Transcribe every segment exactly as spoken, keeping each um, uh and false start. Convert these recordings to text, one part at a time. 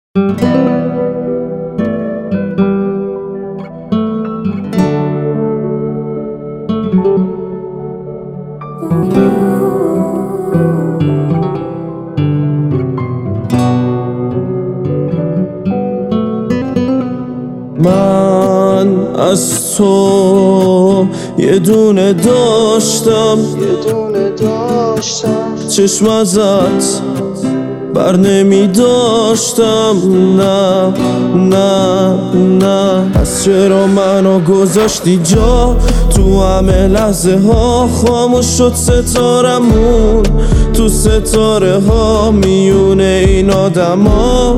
من از تو یه دونه داشتم یه دونه داشتم چشم ازت بر نمی داشتم. نه نه نه پس چرا منو گذاشتی جا تو همه لحظه ها؟ خاموش شد ستارمون تو ستاره ها میونه این آدم ها.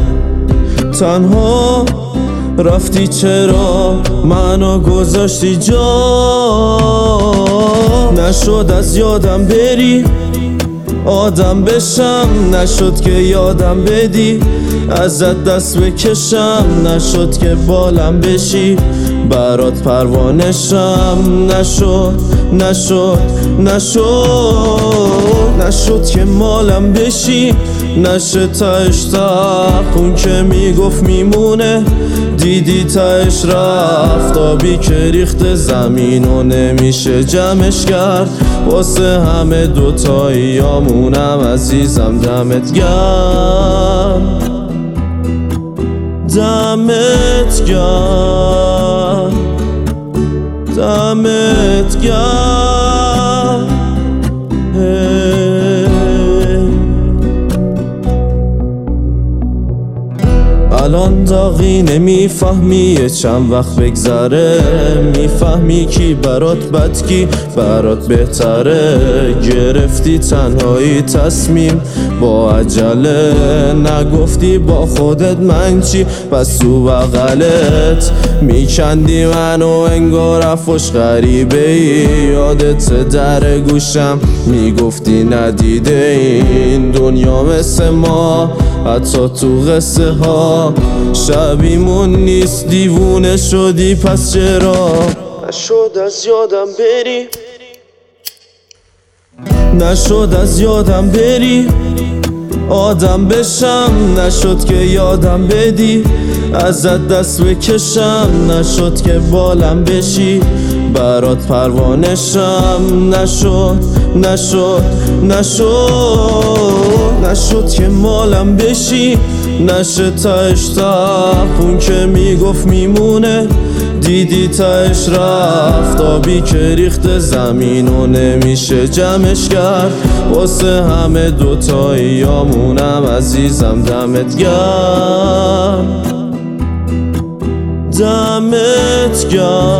تنها رفتی چرا منو گذاشتی جا؟ نشد از یادم بری آدم بشم، نشد که یادم بدی ازت دست بکشم، نشد که بالم بشی برات پروانشم. نشد نشد نشد نشد که مالم بشی، نشه تهش تق اون که میگفت میمونه. دیدی تهش رفت آبی که ریخت زمین و نمیشه جمعش کرد. واسه همه دوتاییامونم عزیزم دمت گرم، دمت گرم، دمت گرم. الان داغی نمیفهمی چند وقت بگذره، میفهمی کی برات بد کی برات بهتره. گرفتی تنهایی تصمیم با عجله، نگفتی با خودت من چی پس تو بغلت میکندی منو انگار افش غریبه ای. یادت در گوشم میگفتی ندیده این دنیا مثل ما، حتی تو قصه ها شبیمون نیست. دیوونه شدی پس چرا نشد از یادم بری؟ نشد از یادم بری آدم بشم، نشد که یادم بدی ازت دست بکشم، نشد که بالم بشی برات پروانشم. نشد نشد نشد نشد که مالم بشی، نشه تهش تق اون که میگفت میمونه. دیدی تهش رفت آبی که ریخت زمین و نمیشه جمعش کرد. واسه همه دوتاییامونم عزیزم دمت گرم، دمت گرم.